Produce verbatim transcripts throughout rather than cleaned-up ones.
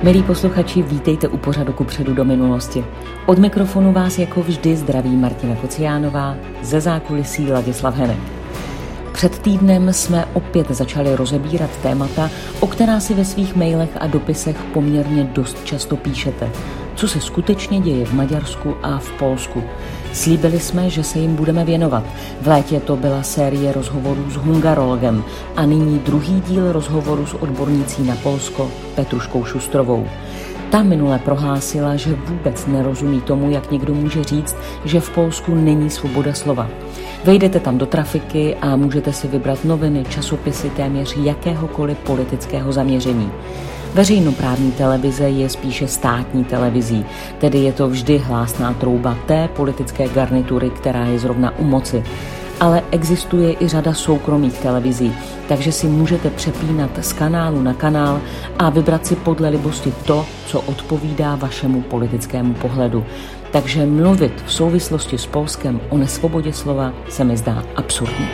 Milí posluchači, vítejte u pořadu Kupředu do minulosti. Od mikrofonu vás jako vždy zdraví Martina Kociánová, ze zákulisí Ladislav Henek. Před týdnem jsme opět začali rozebírat témata, o která si ve svých mailech a dopisech poměrně dost často píšete. Co se skutečně děje v Maďarsku a v Polsku. Slíbili jsme, že se jim budeme věnovat. V létě to byla série rozhovorů s hungarologem a nyní druhý díl rozhovoru s odbornicí na Polsko Petruškou Šustrovou. Ta minule prohlásila, že vůbec nerozumí tomu, jak někdo může říct, že v Polsku není svoboda slova. Vejdete tam do trafiky a můžete si vybrat noviny, časopisy téměř jakéhokoliv politického zaměření. Veřejnoprávní televize je spíše státní televizí, tedy je to vždy hlásná trouba té politické garnitury, která je zrovna u moci. Ale existuje i řada soukromých televizí, takže si můžete přepínat z kanálu na kanál a vybrat si podle libosti to, co odpovídá vašemu politickému pohledu. Takže mluvit v souvislosti s Polskem o nesvobodě slova se mi zdá absurdní.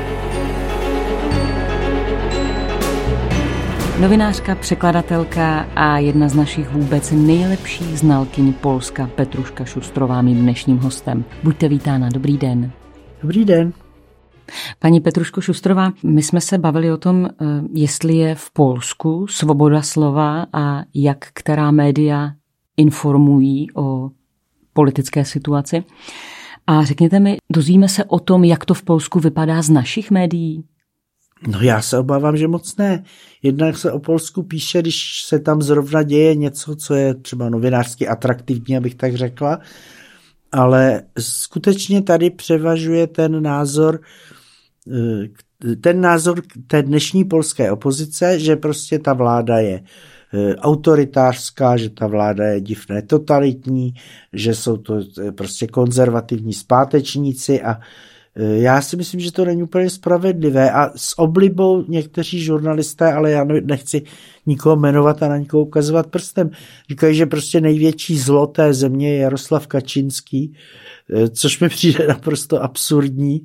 Novinářka, překladatelka a jedna z našich vůbec nejlepších znalkyň Polska Petruška Šustrová mým dnešním hostem. Buďte vítána, dobrý den. Dobrý den. Paní Petruško Šustrová, my jsme se bavili o tom, jestli je v Polsku svoboda slova a jak která média informují o politické situaci. A řekněte mi, dozvíme se o tom, jak to v Polsku vypadá z našich médií? No já se obávám, že moc ne. Jednak se o Polsku píše, když se tam zrovna děje něco, co je třeba novinářsky atraktivní, abych tak řekla, ale skutečně tady převažuje ten názor, ten názor té dnešní polské opozice, že prostě ta vláda je autoritářská, že ta vláda je divné totalitní, že jsou to prostě konzervativní zpátečníci a já si myslím, že to není úplně spravedlivé a s oblibou někteří žurnalisté, ale já nechci nikoho jmenovat a na nikoho ukazovat prstem, říkají, že prostě největší zlo té země je Jaroslav Kačinský, což mi přijde naprosto absurdní.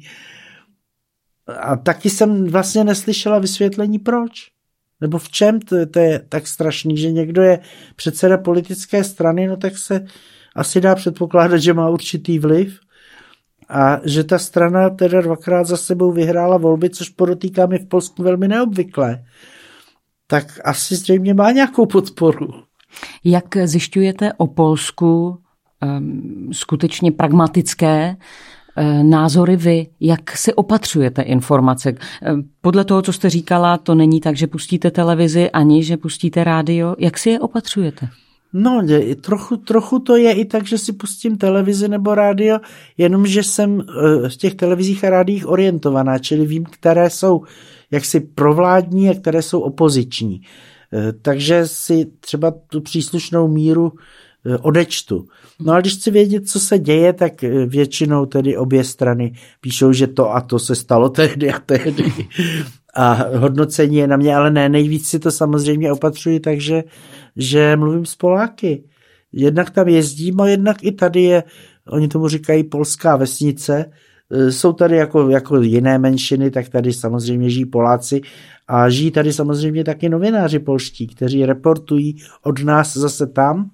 A taky jsem vlastně neslyšela vysvětlení proč. Nebo v čem to, to je tak strašný, že někdo je předseda politické strany, no tak se asi dá předpokládat, že má určitý vliv. A že ta strana teda dvakrát za sebou vyhrála volby, což podotýkám je v Polsku velmi neobvyklé, tak asi zřejmě má nějakou podporu. Jak zjišťujete o Polsku um, skutečně pragmatické uh, názory vy? Jak si opatřujete informace? Uh, podle toho, co jste říkala, to není tak, že pustíte televizi ani, že pustíte rádio. Jak si je opatřujete? No, trochu, trochu to je i tak, že si pustím televizi nebo rádio, jenomže jsem v těch televizích a rádiích orientovaná, čili vím, které jsou jaksi provládní a které jsou opoziční. Takže si třeba tu příslušnou míru odečtu. No a když chci vědět, co se děje, tak většinou tedy obě strany píšou, že to a to se stalo tehdy a tehdy. A hodnocení je na mě, ale ne, nejvíc si to samozřejmě opatřuji, takže že mluvím s Poláky. Jednak tam jezdím a jednak i tady je, oni tomu říkají polská vesnice, jsou tady jako, jako jiné menšiny, tak tady samozřejmě žijí Poláci a žijí tady samozřejmě taky novináři polští, kteří reportují od nás zase tam.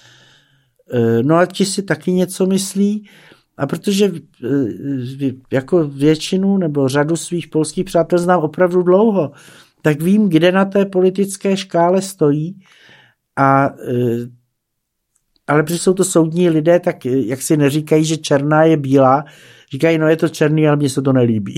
No a ti si taky něco myslí a protože jako většinu nebo řadu svých polských přátel znám opravdu dlouho, tak vím, kde na té politické škále stojí. A, ale protože jsou to soudní lidé, tak jak si neříkají, že černá je bílá, říkají, no je to černý, ale mně se to nelíbí.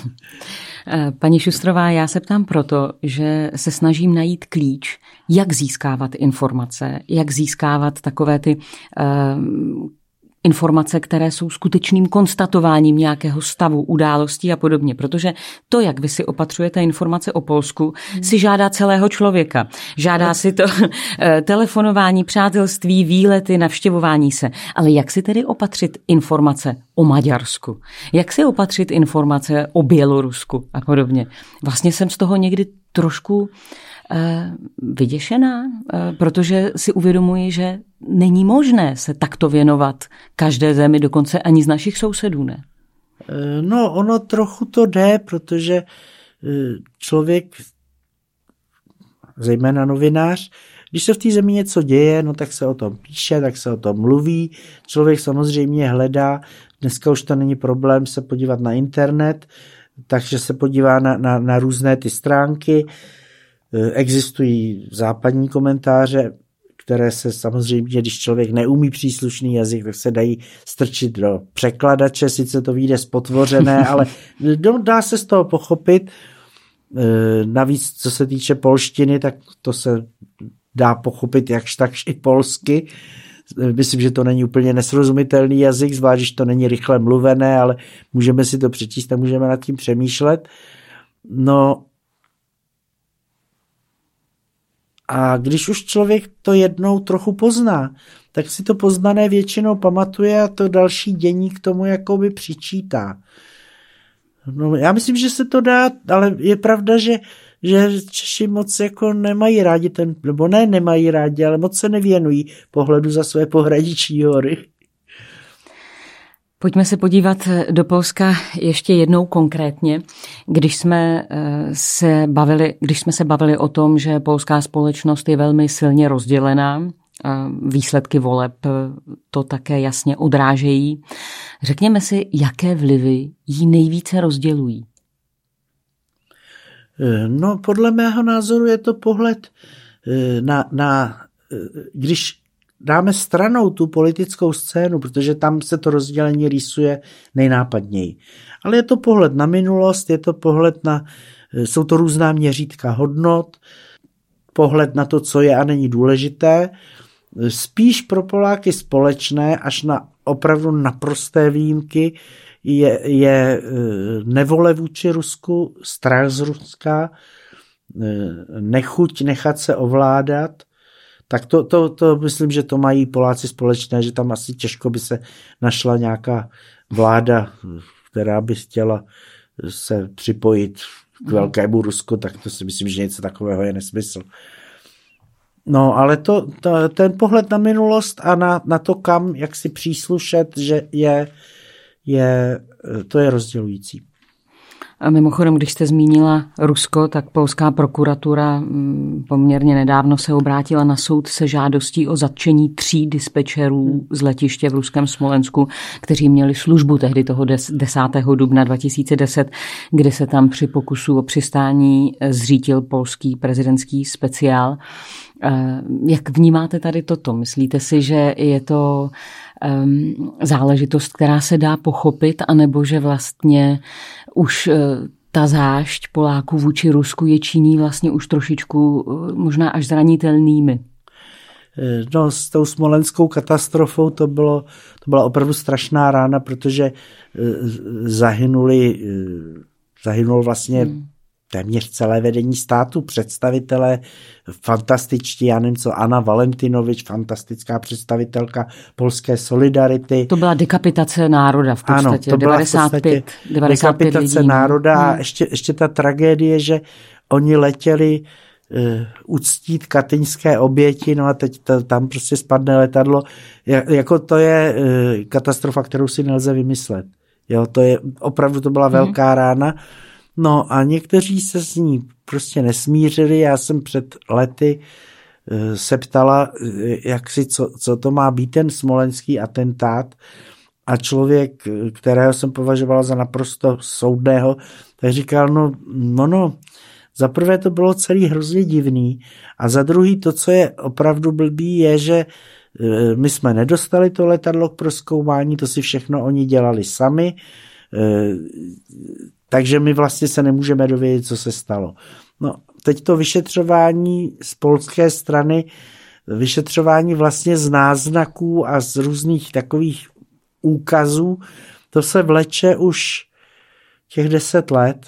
Paní Šustrová, já se ptám proto, že se snažím najít klíč, jak získávat informace, jak získávat takové ty uh, informace, které jsou skutečným konstatováním nějakého stavu, událostí a podobně. Protože to, jak vy si opatřujete informace o Polsku, hmm. si žádá celého člověka. Žádá si to telefonování, přátelství, výlety, navštěvování se. Ale jak si tedy opatřit informace o Maďarsku? Jak si opatřit informace o Bělorusku a podobně? Vlastně jsem z toho někdy trošku vyděšená, protože si uvědomuji, že není možné se takto věnovat každé zemi, dokonce ani z našich sousedů, ne? No, ono trochu to jde, protože člověk, zejména novinář, když se v té zemi něco děje, no tak se o tom píše, tak se o tom mluví. Člověk samozřejmě hledá, dneska už to není problém se podívat na internet, takže se podívá na, na, na různé ty stránky. Existují západní komentáře, které se samozřejmě, když člověk neumí příslušný jazyk, tak se dají strčit do překladače, sice to vyjde spotvořené, ale dá se z toho pochopit. Navíc, co se týče polštiny, tak to se dá pochopit jakž takž i polsky. Myslím, že to není úplně nesrozumitelný jazyk, zvlášť, když to není rychle mluvené, ale můžeme si to přečíst a můžeme nad tím přemýšlet. No a když už člověk to jednou trochu pozná, tak si to poznané většinou pamatuje a to další dění k tomu jakoby přičítá. No, já myslím, že se to dá, ale je pravda, že, že Češi moc jako nemají rádi ten, nebo ne nemají rádi, ale moc se nevěnují pohledu za své pohraniční hory. Pojďme se podívat do Polska ještě jednou konkrétně. Když jsme se bavili, když jsme se bavili o tom, že polská společnost je velmi silně rozdělená, výsledky voleb to také jasně odrážejí. Řekněme si, jaké vlivy ji nejvíce rozdělují? No, podle mého názoru je to pohled na, na když dáme stranou tu politickou scénu, protože tam se to rozdělení rýsuje nejnápadněji. Ale je to pohled na minulost, je to pohled na, jsou to různá měřítka hodnot, pohled na to, co je a není důležité, spíš pro Poláky společné, až na opravdu naprosté výjimky, je, je nevole vůči Rusku, strach z Ruska, nechuť nechat se ovládat, tak to, to, to myslím, že to mají Poláci společné, že tam asi těžko by se našla nějaká vláda, která by chtěla se připojit k velkému Rusku, tak to si myslím, že něco takového je nesmysl. No, ale to, to, ten pohled na minulost a na, na to, kam, jak si příslušet, že je, je, to je rozdělující. A mimochodem, když jste zmínila Rusko, tak polská prokuratura poměrně nedávno se obrátila na soud se žádostí o zatčení tří dispečerů z letiště v ruském Smolensku, kteří měli službu tehdy toho desátého dubna dva tisíce deset, kdy se tam při pokusu o přistání zřítil polský prezidentský speciál. Jak vnímáte tady toto? Myslíte si, že je to um, záležitost, která se dá pochopit, anebo že vlastně už uh, ta zášť Poláků vůči Rusku je činí vlastně už trošičku uh, možná až zranitelnými? No, s tou smolenskou katastrofou to, bylo, to byla opravdu strašná rána, protože uh, zahynuli, uh, zahynul vlastně hmm. téměř celé vedení státu, představitelé fantastičtí, já nevím co, Anna Valentinovič, fantastická představitelka polské Solidarity. To byla dekapitace národa v podstatě. Ano, to byla devadesát pět, v podstatě devadesát pět dekapitace lidí. národa hmm. a ještě, ještě ta tragédie, že oni letěli uh, uctít katyňské oběti, no a teď to, tam prostě spadne letadlo. Jako to je uh, katastrofa, kterou si nelze vymyslet. Jo, to je, opravdu to byla hmm. velká rána. No a někteří se s ní prostě nesmířili. Já jsem před lety se ptala, jak si, co, co to má být ten smolenský atentát, a člověk, kterého jsem považoval za naprosto soudného, tak říkal, no, no, no, za prvé to bylo celý hrozně divný a za druhý to, co je opravdu blbý, je, že my jsme nedostali to letadlo k prozkoumání, to si všechno oni dělali sami, takže my vlastně se nemůžeme dovědět, co se stalo. No, teď to vyšetřování z polské strany, vyšetřování vlastně z náznaků a z různých takových úkazů, to se vleče už těch deset let.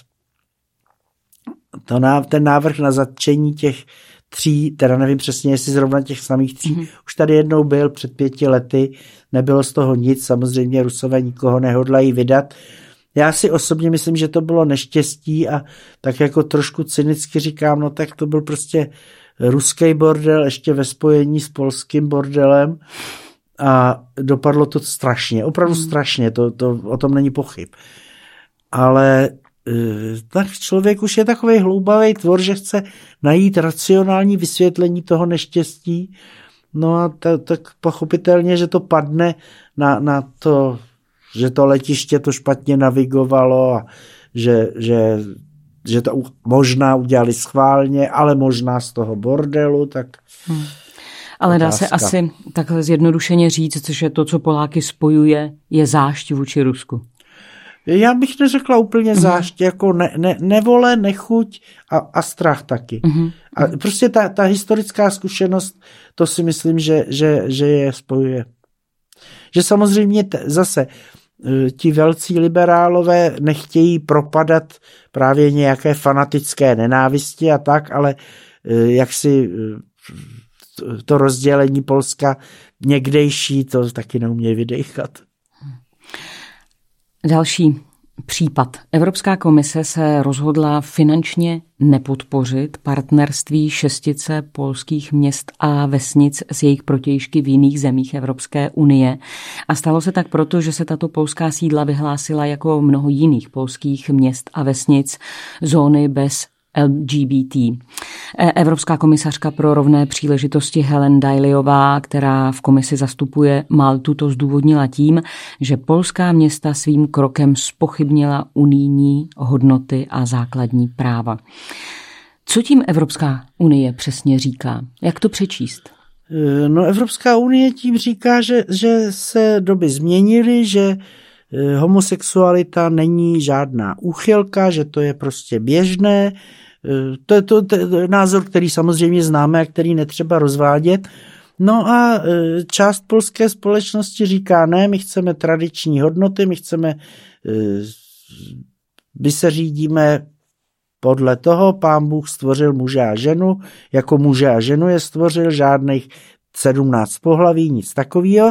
To ná, ten návrh na zatčení těch tří, teda nevím přesně, jestli zrovna těch samých tří, mm-hmm. už tady jednou byl před pěti lety, nebylo z toho nic, samozřejmě Rusové nikoho nehodlají vydat. Já si osobně myslím, že to bylo neštěstí a tak jako trošku cynicky říkám, no tak to byl prostě ruský bordel ještě ve spojení s polským bordelem a dopadlo to strašně, opravdu strašně, to, to, o tom není pochyb. Ale tak člověk už je takový hloubavý tvor, že chce najít racionální vysvětlení toho neštěstí. No a tak, tak pochopitelně, že to padne na, na to, že to letiště to špatně navigovalo a že, že, že to možná udělali schválně, ale možná z toho bordelu, tak... Hmm. Ale dá se asi takhle zjednodušeně říct, že to, co Poláky spojuje, je zášť vůči Rusku. Já bych neřekla úplně uh-huh. zášť, jako ne, ne, nevole, nechuť a, a strach taky. Uh-huh. A prostě ta, ta historická zkušenost, to si myslím, že, že, že je spojuje. Že samozřejmě t- zase ti velcí liberálové nechtějí propadat právě nějaké fanatické nenávisti a tak, ale jak si to rozdělení Polska někdejší, to taky neumějí vydechat. Další případ. Evropská komise se rozhodla finančně nepodpořit partnerství šestice polských měst a vesnic s jejich protějšky v jiných zemích Evropské unie. A stalo se tak proto, že se tato polská sídla vyhlásila jako mnoho jiných polských měst a vesnic zóny bez L G B T. Evropská komisařka pro rovné příležitosti Helen Dajliová, která v komisi zastupuje Maltu, to zdůvodnila tím, že polská města svým krokem zpochybnila unijní hodnoty a základní práva. Co tím Evropská unie přesně říká? Jak to přečíst? No, Evropská unie tím říká, že, že se doby změnily, že homosexualita není žádná úchylka, že to je prostě běžné. To je to, to je názor, který samozřejmě známe a který netřeba rozvádět. No a část polské společnosti říká, ne, my chceme tradiční hodnoty, my chceme, my se řídíme podle toho, Pán Bůh stvořil muže a ženu, jako muže a ženu je stvořil, žádných sedmnáct pohlaví, nic takového,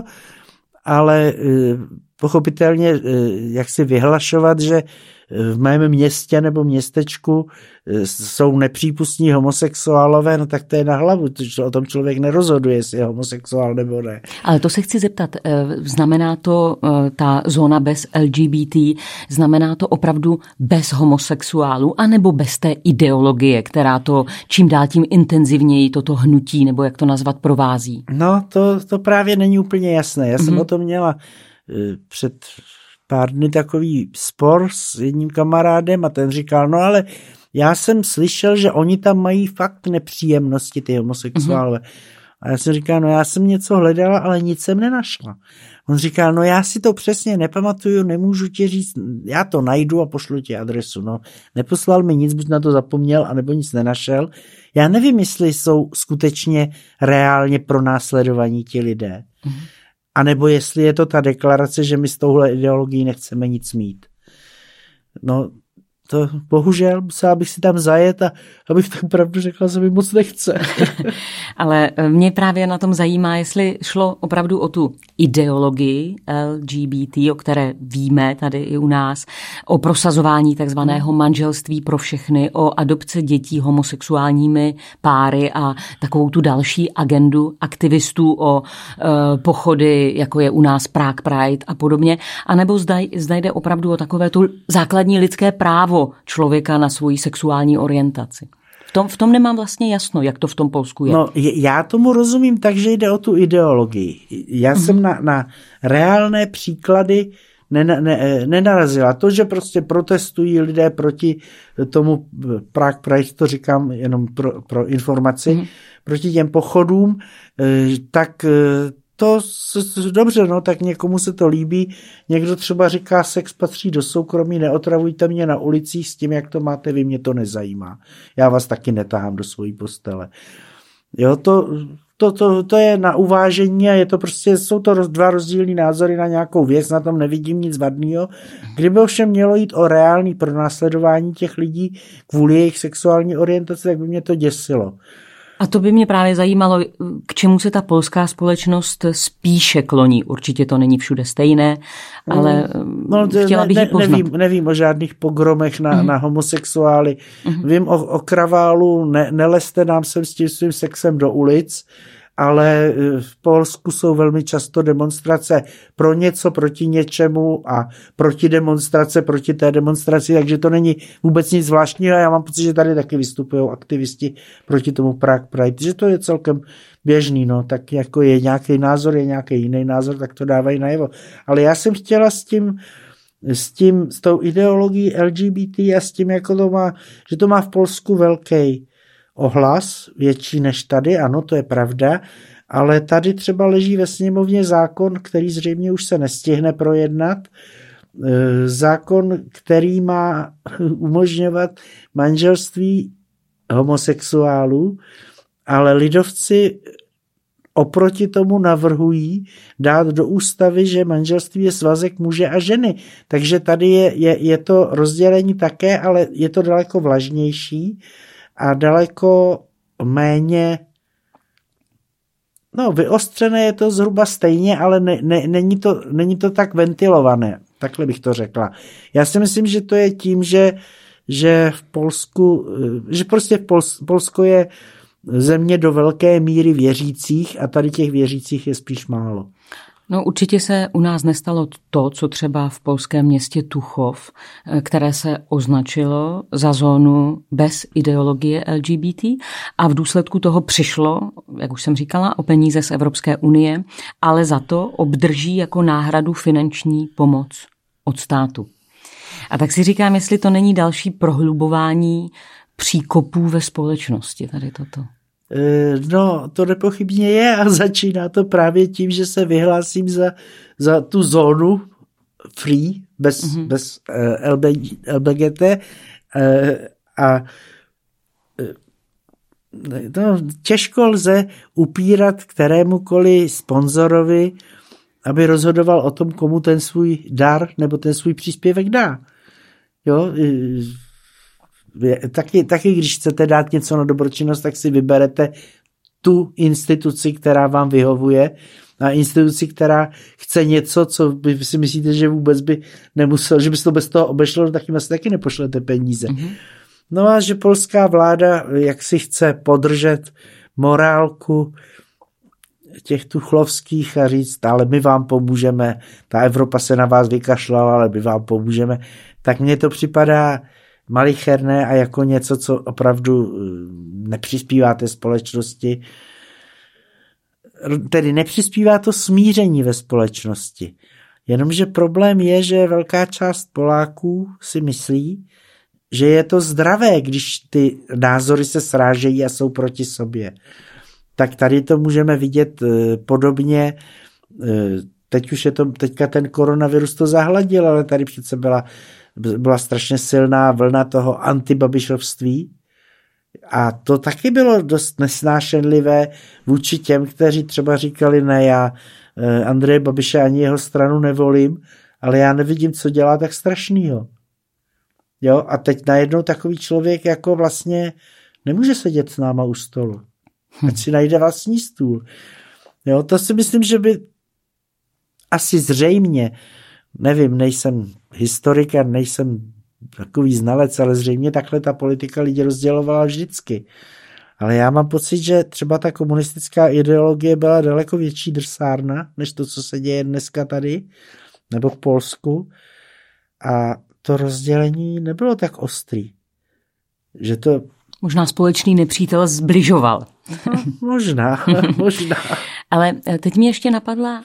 ale pochopitelně, jak si vyhlašovat, že v mém městě nebo městečku jsou nepřípustní homosexuálové, no tak to je na hlavu, o tom člověk nerozhoduje, jestli je homosexuál nebo ne. Ale to se chci zeptat, znamená to ta zóna bez L G B T, znamená to opravdu bez homosexuálů, anebo bez té ideologie, která to čím dál tím intenzivněji toto hnutí, nebo jak to nazvat, provází? No, to, to právě není úplně jasné. Já jsem mm-hmm. o tom měla před pár dny takový spor s jedním kamarádem a ten říkal, no ale já jsem slyšel, že oni tam mají fakt nepříjemnosti, ty homosexuálové. Mm-hmm. A já jsem říkal, no já jsem něco hledala, ale nic jsem nenašla. On říkal, no já si to přesně nepamatuju, nemůžu ti říct, já to najdu a pošlu ti adresu. No, neposlal mi nic, buď na to zapomněl, anebo nic nenašel. Já nevím, jestli jsou skutečně reálně pronásledovaní ti lidé. Mm-hmm. A nebo jestli je to ta deklarace, že my s touhle ideologií nechceme nic mít. No, to bohužel musela bych si tam zajet a abych tak pravdu řekla, že mi moc nechce. Ale mě právě na tom zajímá, jestli šlo opravdu o tu ideologii L G B T, o které víme tady i u nás, o prosazování takzvaného manželství pro všechny, o adopce dětí homosexuálními páry a takovou tu další agendu aktivistů o e, pochody, jako je u nás Prague Pride a podobně, anebo zda, zda jde opravdu o takové tu základní lidské právo člověka na svoji sexuální orientaci. V tom, v tom nemám vlastně jasno, jak to v tom Polsku je. No, já tomu rozumím tak, že jde o tu ideologii. Já mm-hmm. jsem na, na reálné příklady nena, ne, nenarazila. To, že prostě protestují lidé proti tomu Prague Pride, to říkám jenom pro, pro informaci, mm-hmm. proti těm pochodům, tak to dobře, no, tak někomu se to líbí. Někdo třeba říká, sex patří do soukromí, neotravujte mě na ulicích s tím, jak to máte vy, mě to nezajímá. Já vás taky netahám do svojí postele. Jo, to, to, to, to je na uvážení a je to prostě, jsou to dva rozdílný názory na nějakou věc, na tom nevidím nic vadného. Kdyby ovšem mělo jít o reálný pronásledování těch lidí kvůli jejich sexuální orientaci, tak by mě to děsilo. A to by mě právě zajímalo, k čemu se ta polská společnost spíše kloní. Určitě to není všude stejné, ale no, chtěla bych ne, ji poznat. Nevím, nevím o žádných pogromech na, mm. na homosexuály. Mm. Vím o, o kraválu, ne, nelezte nám sem s tím svým sexem do ulic, ale v Polsku jsou velmi často demonstrace pro něco, proti něčemu a proti demonstrace, proti té demonstraci, takže to není vůbec nic zvláštního. Já mám pocit, že tady taky vystupují aktivisti proti tomu Prague Pride, že to je celkem běžný, no, tak jako je nějaký názor, je nějaký jiný názor, tak to dávají najevo. Ale já jsem chtěla s tím, s tím, s tou ideologií L G B T a s tím, jako to má, že to má v Polsku velký ohlas, větší než tady, ano, to je pravda, ale tady třeba leží ve sněmovně zákon, který zřejmě už se nestihne projednat, zákon, který má umožňovat manželství homosexuálů, ale lidovci oproti tomu navrhují dát do ústavy, že manželství je svazek muže a ženy. Takže tady je, je, je to rozdělení také, ale je to daleko vlažnější a daleko méně, no vyostřené je to zhruba stejně, ale ne, ne, není, to, není to tak ventilované. Takhle bych to řekla. Já si myslím, že to je tím, že, že v Polsku, že prostě v Pols, Polsko je země do velké míry věřících a tady těch věřících je spíš málo. No určitě se u nás nestalo to, co třeba v polském městě Tuchov, které se označilo za zónu bez ideologie L G B T a v důsledku toho přišlo, jak už jsem říkala, o peníze z Evropské unie, ale za to obdrží jako náhradu finanční pomoc od státu. A tak si říkám, jestli to není další prohlubování příkopů ve společnosti, tady toto. No, to nepochybně je a začíná to právě tím, že se vyhlásím za, za tu zónu free, bez, mm-hmm. bez uh, L B G T uh, a uh, no, těžko lze upírat kterémukoliv sponzorovi, aby rozhodoval o tom, komu ten svůj dar nebo ten svůj příspěvek dá. Jo, uh, Taky, taky, když chcete dát něco na dobročinnost, tak si vyberete tu instituci, která vám vyhovuje a instituci, která chce něco, co by si myslíte, že vůbec by nemusel, že by se to bez toho obešlo, tak jim asi taky nepošlete peníze. Mm-hmm. No a že polská vláda, jak si chce podržet morálku těch tuchlovských a říct, ale my vám pomůžeme, ta Evropa se na vás vykašlala, ale my vám pomůžeme, tak mně to připadá malicherné a jako něco, co opravdu nepřispívá té společnosti. Tedy nepřispívá to smíření ve společnosti. Jenomže problém je, že velká část Poláků si myslí, že je to zdravé, když ty názory se srážejí a jsou proti sobě. Tak tady to můžeme vidět podobně. Teď už je to, teďka ten koronavirus to zahladil, ale tady přece byla byla strašně silná vlna toho antibabišovství a to taky bylo dost nesnášenlivé vůči těm, kteří třeba říkali, ne, já Andreje Babiše ani jeho stranu nevolím, ale já nevidím, co dělá tak strašnýho. Jo, a teď najednou takový člověk jako vlastně nemůže sedět s náma u stolu. Ať si najde vlastní stůl. Jo, to si myslím, že by asi zřejmě, nevím, nejsem historik a nejsem takový znalec, ale zřejmě takhle ta politika lidi rozdělovala vždycky. Ale já mám pocit, že třeba ta komunistická ideologie byla daleko větší drsárna, než to, co se děje dneska tady, nebo v Polsku. A to rozdělení nebylo tak ostrý. Že to... Možná společný nepřítel zbližoval. No, možná, možná. Ale teď mi ještě napadla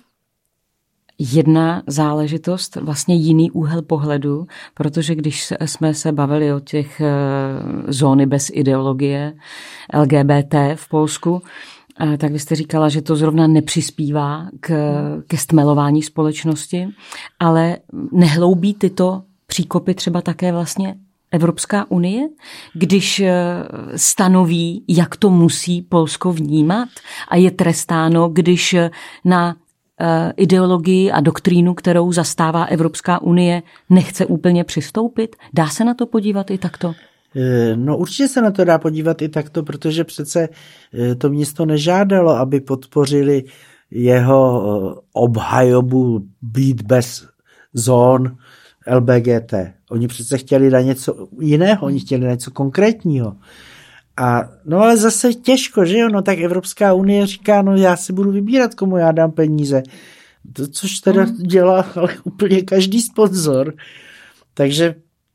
jedna záležitost, vlastně jiný úhel pohledu, protože když jsme se bavili o těch zóny bez ideologie L G B T v Polsku, tak vy jste říkala, že to zrovna nepřispívá k, ke stmelování společnosti, ale nehloubí tyto příkopy třeba také vlastně Evropská unie, když stanoví, jak to musí Polsko vnímat a je trestáno, když na ideologii a doktrínu, kterou zastává Evropská unie, nechce úplně přistoupit? Dá se na to podívat i takto? No určitě se na to dá podívat i takto, protože přece to město nežádalo, aby podpořili jeho obhajobu být bez zón L B G T. Oni přece chtěli na něco jiného, oni chtěli na něco konkrétního. A no ale zase těžko, že jo, no tak Evropská unie říká, no já si budu vybírat, komu já dám peníze. To, což teda mm. dělá ale úplně každý sponzor. Takže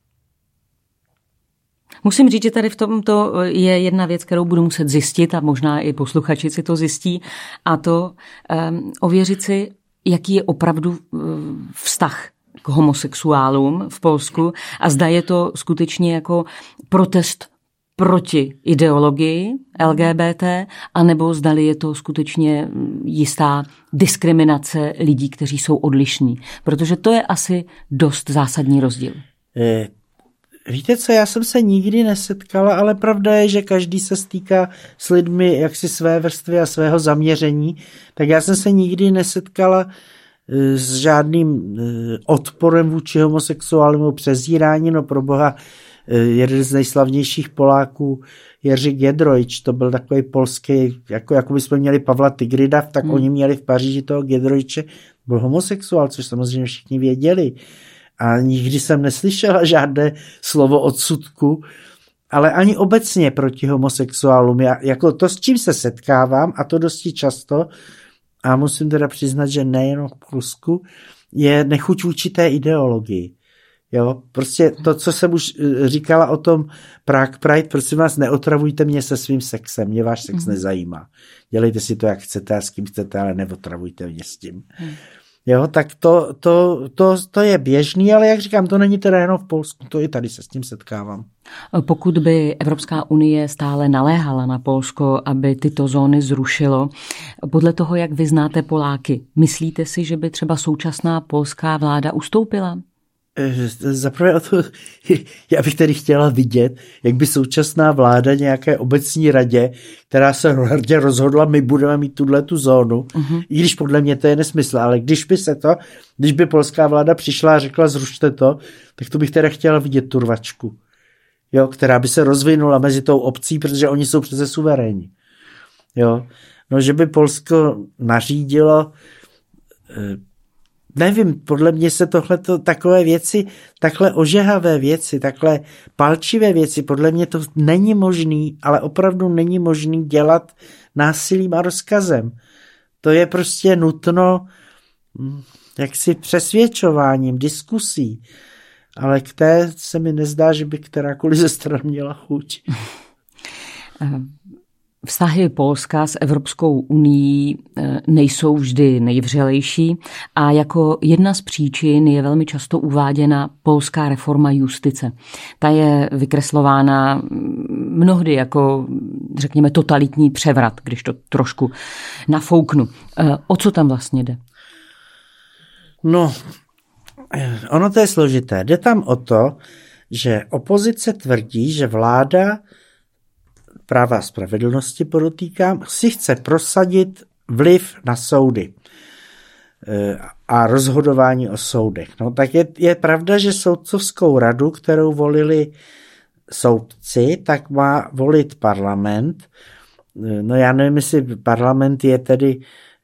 musím říct, že tady v tomto je jedna věc, kterou budu muset zjistit a možná i posluchači si to zjistí, a to um, ověřit si, jaký je opravdu um, vztah k homosexuálům v Polsku a zda je to skutečně jako protest proti ideologii L G B T, anebo zdali je to skutečně jistá diskriminace lidí, kteří jsou odlišní. Protože to je asi dost zásadní rozdíl. Je. Víte co, já jsem se nikdy nesetkala, ale pravda je, že každý se stýká s lidmi jaksi své vrstvy a svého zaměření, tak já jsem se nikdy nesetkala s žádným odporem vůči homosexuálnímu přezírání, no pro boha, jeden z nejslavnějších Poláků, Jerzy Giedroyć, to byl takový polský, jako, jako bychom měli Pavla Tigrida, tak hmm. oni měli v Paříži toho Giedroyče, byl homosexuál, což samozřejmě všichni věděli. A nikdy jsem neslyšela žádné slovo odsudku, ale ani obecně proti homosexuálům. Já, jako to, s čím se setkávám, a to dosti často, a musím teda přiznat, že nejenom v Polsku, je nechuť vůči té ideologii. Jo, prostě to, co jsem už říkala o tom Prague Pride, prosím vás, neotravujte mě se svým sexem, mě váš sex mm. nezajímá. Dělejte si to, jak chcete a s kým chcete, ale neotravujte mě s tím. Mm. Jo, tak to, to, to, to je běžný, ale jak říkám, to není teda jenom v Polsku, to i tady se s tím setkávám. Pokud by Evropská unie stále naléhala na Polsko, aby tyto zóny zrušilo, podle toho, jak vy znáte Poláky, myslíte si, že by třeba současná polská vláda ustoupila? Zaprvé o to, já bych tady chtěla vidět, jak by současná vláda nějaké obecní radě, která se hrdě rozhodla, my budeme mít tuhletu zónu, uh-huh. i když podle mě to je nesmysl, ale když by se to, když by polská vláda přišla a řekla zrušte to, tak to bych teda chtěla vidět tu rvačku, jo, která by se rozvinula mezi tou obcí, protože oni jsou přece suverénní. Jo, no, že by Polsko nařídilo, nevím, podle mě se tohleto takové věci, takhle ožehavé věci, takhle palčivé věci, podle mě to není možný, ale opravdu není možný dělat násilím a rozkazem. To je prostě nutno jaksi přesvědčováním, diskusí, ale k té se mi nezdá, že by kterákoliv ze stran měla chuť. Vztahy Polska s Evropskou unií nejsou vždy nejvřelejší a jako jedna z příčin je velmi často uváděna polská reforma justice. Ta je vykreslována mnohdy jako, řekněme, totalitní převrat, když to trošku nafouknu. O co tam vlastně jde? No, ono to je složité. Jde tam o to, že opozice tvrdí, že vláda Práva a spravedlnosti, podotýkám, si chce prosadit vliv na soudy a rozhodování o soudech. No tak je, je pravda, že soudcovskou radu, kterou volili soudci, tak má volit parlament. No já nevím, jestli parlament je tedy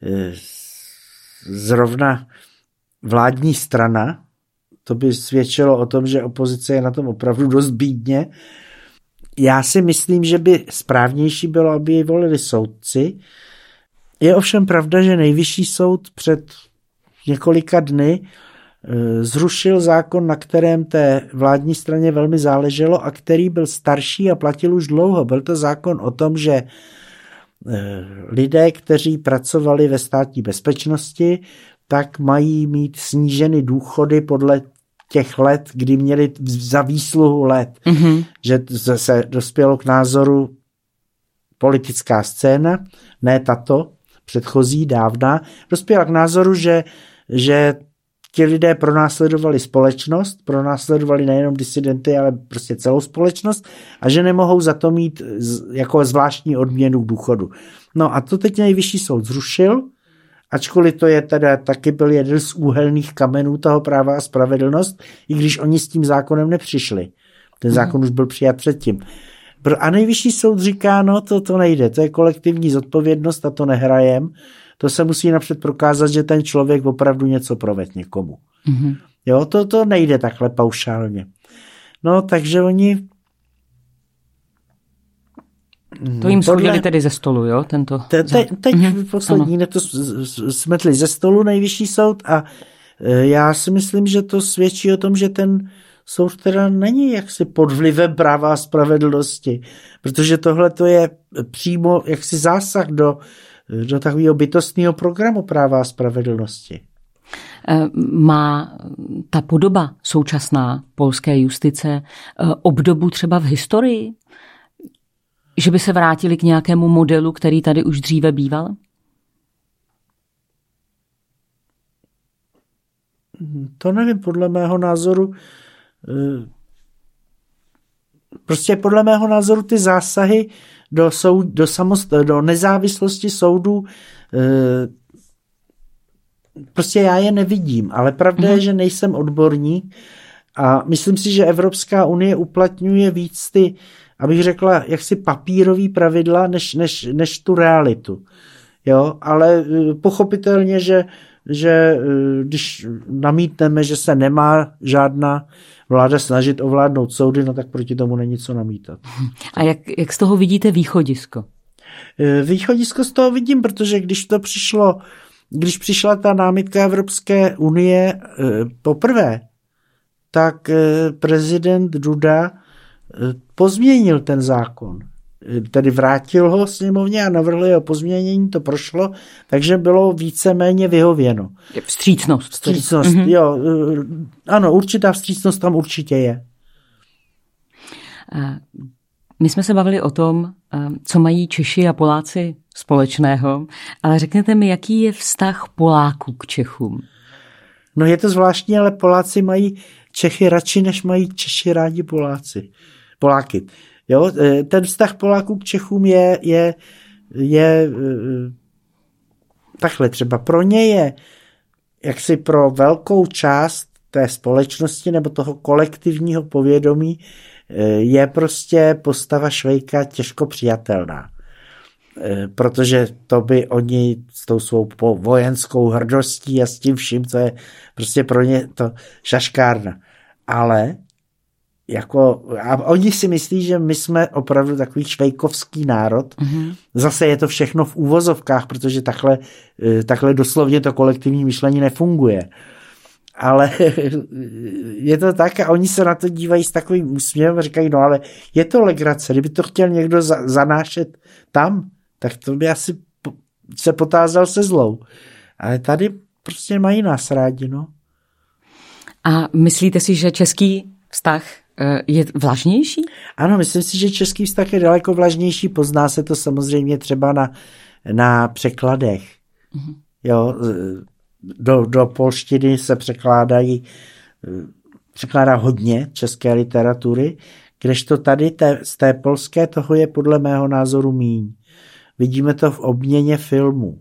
zrovna vládní strana. To by svědčilo o tom, že opozice je na tom opravdu dost bídně. Já si myslím, že by správnější bylo, aby ji volili soudci. Je ovšem pravda, že Nejvyšší soud před několika dny zrušil zákon, na kterém té vládní straně velmi záleželo a který byl starší a platil už dlouho. Byl to zákon o tom, že lidé, kteří pracovali ve státní bezpečnosti, tak mají mít sníženy důchody podle těch let, kdy měli za výsluhu let. Mm-hmm. Že se dospělo k názoru politická scéna, ne tato, předchozí, dávná, dospěla k názoru, že, že ti lidé pronásledovali společnost, pronásledovali nejenom disidenty, ale prostě celou společnost a že nemohou za to mít jako zvláštní odměnu k důchodu. No a to teď Nejvyšší soud zrušil, ačkoliv to je teda taky byl jeden z úhelných kamenů toho Práva a spravedlnost, i když oni s tím zákonem nepřišli. Ten zákon mm. už byl přijat předtím. A Nejvyšší soud říká, no to, to nejde, to je kolektivní zodpovědnost a to nehrajem. To se musí napřed prokázat, že ten člověk opravdu něco proved někomu. Mm. Jo, to, to nejde takhle paušálně. No, takže oni To jim schodili podle... tedy ze stolu, jo? Tento... Te, te, teď mm-hmm. poslední ne to smetli ze stolu nejvyšší soud a já si myslím, že to svědčí o tom, že ten soud teda není jaksi pod vlivem práva a spravedlnosti, protože tohle to je přímo jaksi zásah do, do takového bytostného programu práva a spravedlnosti. Má ta podoba současná polské justice obdobu třeba v historii? Že by se vrátili k nějakému modelu, který tady už dříve býval? To nevím, podle mého názoru prostě podle mého názoru ty zásahy do, soud, do, samost, do nezávislosti soudů prostě já je nevidím, ale pravda je, že nejsem odborník a myslím si, že Evropská unie uplatňuje víc ty, abych řekla, jaksi papírový pravidla, než, než, než tu realitu. Jo, ale pochopitelně, že, že když namítneme, že se nemá žádná vláda snažit ovládnout soudy, no tak proti tomu není co namítat. A jak, jak z toho vidíte východisko? Východisko z toho vidím, protože když to přišlo, když přišla ta námitka Evropské unie poprvé, tak prezident Duda pozměnil ten zákon. Tedy vrátil ho sněmovně a navrhl jeho pozměnění, to prošlo, takže bylo víceméně vyhověno. Vstřícnost. Vstřícnost, mm-hmm. jo. Ano, určitá vstřícnost tam určitě je. My jsme se bavili o tom, co mají Češi a Poláci společného, ale řekněte mi, jaký je vztah Poláků k Čechům? No je to zvláštní, ale Poláci mají Čechy radši, než mají Češi rádi Poláci. Poláky. Jo, ten vztah Poláků k Čechům je, je, je takhle třeba pro ně je, jaksi pro velkou část té společnosti nebo toho kolektivního povědomí je prostě postava Švejka těžko přijatelná. Protože to by oni s tou svou vojenskou hrdostí a s tím vším, co je prostě pro ně to šaškárna. Ale jako, a oni si myslí, že my jsme opravdu takový švejkovský národ. Mm-hmm. Zase je to všechno v úvozovkách, protože takhle, takhle doslovně to kolektivní myšlení nefunguje. Ale je to tak a oni se na to dívají s takovým úsměvem a říkají, no ale je to legrace, kdyby to chtěl někdo za, zanášet tam, tak to by asi po, se potázal se zlou. Ale tady prostě mají nás rádi, no. A myslíte si, že český vztah je vlažnější? Ano, myslím si, že český vztah je daleko vlažnější. Pozná se to samozřejmě třeba na, na překladech. Mm-hmm. Jo, do, do polštiny se překládají, překládá hodně české literatury, kdežto tady té, z té polské toho je podle mého názoru míň. Vidíme to v obměně filmů.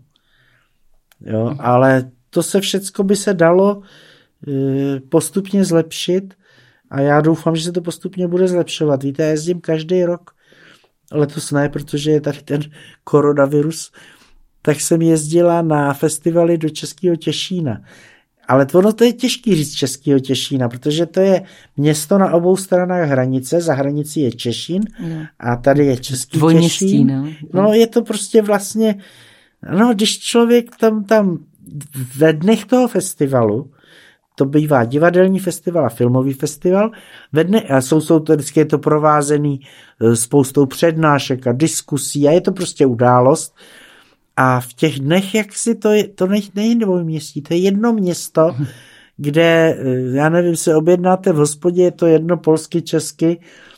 Jo, mm-hmm. Ale to se všecko by se dalo e, postupně zlepšit. A já doufám, že se to postupně bude zlepšovat. Víte, já jezdím každý rok, letos ne, protože je tady ten koronavirus, tak jsem jezdila na festivaly do Českého Těšína. Ale ono to je těžký říct Českého Těšína, protože to je město na obou stranách hranice, za hranicí je Češín a tady je Český Těšín. No. no je to prostě vlastně, no když člověk tam, tam ve dnech toho festivalu, to bývá divadelní festival a filmový festival. Ve dne, a jsou, jsou to, vždycky je to provázený spoustou přednášek a diskusí a je to prostě událost. A v těch dnech, jak si to je, to není dvojměstí, to je jedno město, kde, já nevím, se objednáte v hospodě, je to jedno polsky, česky,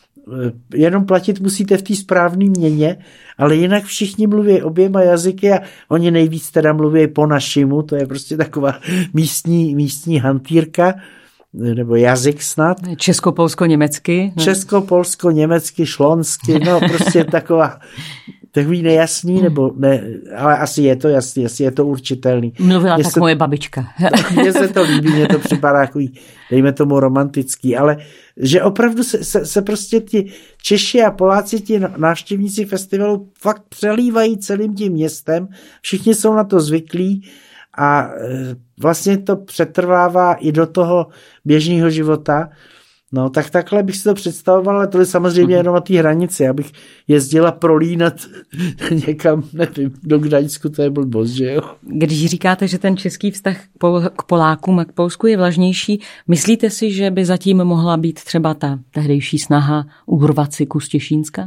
jenom platit musíte v té správné měně, ale jinak všichni mluví oběma jazyky a oni nejvíc teda mluví po našimu, to je prostě taková místní, místní hantýrka, nebo jazyk snad. Česko-polsko-německy. Česko-polsko-německy, šlonsky, no prostě taková takový nejasný, nebo ne, ale asi je to jasný, asi je to určitelný. Mluvila mě tak se, moje babička. Mně se to líbí, mně to připadá takový, dejme tomu romantický, ale že opravdu se, se, se prostě ti Češi a Poláci, ti návštěvníci festivalu fakt přelívají celým tím městem, všichni jsou na to zvyklí a vlastně to přetrvává i do toho běžného života. No, tak takhle bych si to představoval, ale to je samozřejmě jenom na té hranici, abych jezdila prolínat někam, nevím, do Gdaňsku, to je blbost, že jo? Když říkáte, že ten český vztah k Polákům a k Polsku je vlažnější, myslíte si, že by zatím mohla být třeba ta tehdejší snaha urvat si kus Těšínska?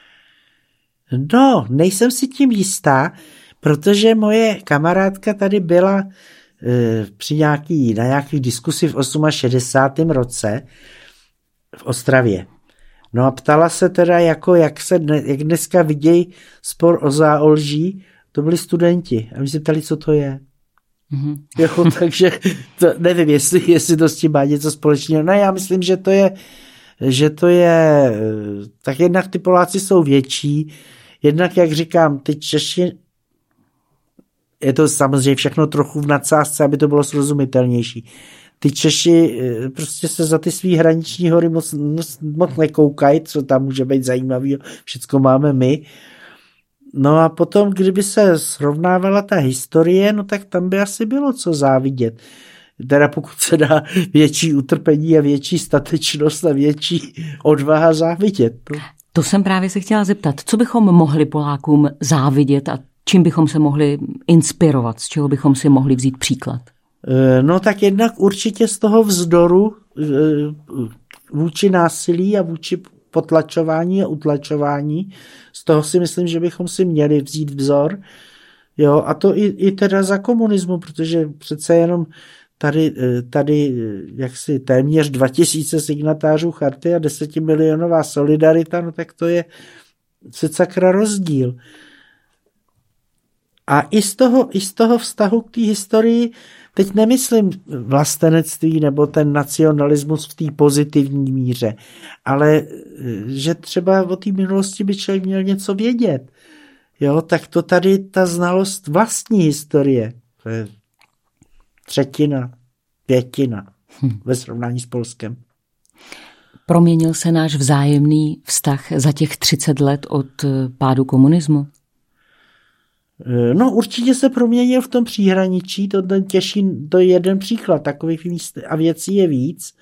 No, nejsem si tím jistá, protože moje kamarádka tady byla e, při nějaký, na nějakých diskusi v šedesátém osmém roce v Ostravě. No a ptala se teda, jako jak se jak dneska vidějí spor o Záolží, to byli studenti. A my se ptali, co to je. Mm-hmm. Jako, takže to, nevím, jestli, jestli to s tím má něco společného. No já myslím, že to je, že to je, tak jednak ty Poláci jsou větší, jednak, jak říkám, ty Češi, je to samozřejmě všechno trochu v nadsázce, aby to bylo srozumitelnější. Ty Češi prostě se za ty svý hraniční hory moc, moc, moc nekoukají, co tam může být zajímavý, všecko máme my. No a potom, kdyby se srovnávala ta historie, no tak tam by asi bylo co závidět. Teda pokud se dá větší utrpení a větší statečnost a větší odvaha závidět. No. To jsem právě se chtěla zeptat, co bychom mohli Polákům závidět a čím bychom se mohli inspirovat, z čeho bychom si mohli vzít příklad? No tak jednak určitě z toho vzdoru vůči násilí a vůči potlačování a utlačování, z toho si myslím, že bychom si měli vzít vzor. Jo, a to i, i teda za komunismu, protože přece jenom tady, tady jaksi téměř dva tisíce signatářů charty a desetimilionová solidarita, no tak to je se sakra rozdíl. A i z toho, i z toho vztahu k té historii, teď nemyslím vlastenectví nebo ten nacionalismus v té pozitivní míře, ale že třeba o té minulosti by člověk měl něco vědět. Jo, tak to tady ta znalost vlastní historie, to je třetina, pětina hm. ve srovnání s Polskem. Proměnil se náš vzájemný vztah za těch třicet let od pádu komunismu? No určitě se proměnil v tom příhraničí, to ten Těšín, to je jeden příklad, takových míst a věcí je víc.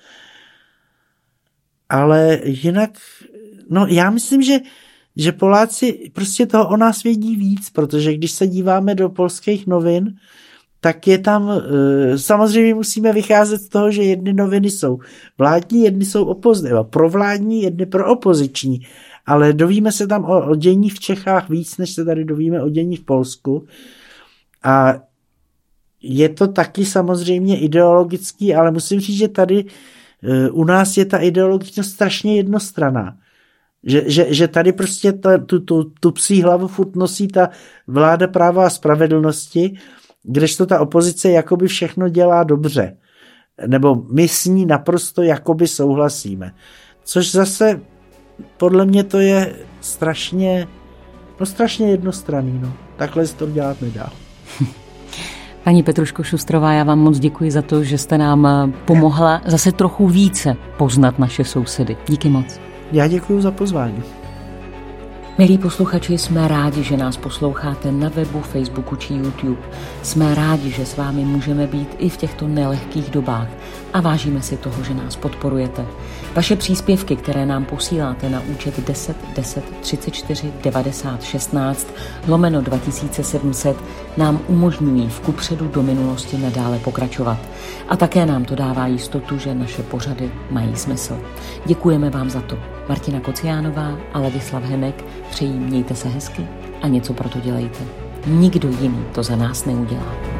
Ale jinak, no já myslím, že, že Poláci prostě toho o nás vědí víc, protože když se díváme do polských novin, tak je tam, samozřejmě musíme vycházet z toho, že jedny noviny jsou vládní, jedny jsou opoziční, provládní, jedny proopoziční. Ale dovíme se tam o, o dění v Čechách víc, než se tady dovíme o dění v Polsku. A je to taky samozřejmě ideologický, ale musím říct, že tady uh, u nás je ta ideologičnost strašně jednostranná. Že, že, že tady prostě ta, tu, tu, tu psí hlavu furt nosí ta vláda práva a spravedlnosti, kdežto ta opozice jakoby všechno dělá dobře. Nebo my s ní naprosto jakoby souhlasíme. Což zase podle mě to je strašně, no strašně jednostranný, no. Takhle se to dělat nedá. Paní Petruško Šustrová, já vám moc děkuji za to, že jste nám pomohla zase trochu více poznat naše sousedy. Díky moc. Já děkuji za pozvání. Milí posluchači, jsme rádi, že nás posloucháte na webu, Facebooku či YouTube. Jsme rádi, že s vámi můžeme být i v těchto nelehkých dobách a vážíme si toho, že nás podporujete. Vaše příspěvky, které nám posíláte na účet deset deset třicet čtyři devadesát šestnáct lomeno dva tisíce sedm set, nám umožňují v kupředu do minulosti nadále pokračovat. A také nám to dává jistotu, že naše pořady mají smysl. Děkujeme vám za to. Martina Kociánová a Ladislav Henek přejí, mějte se hezky a něco pro to dělejte. Nikdo jiný to za nás neudělá.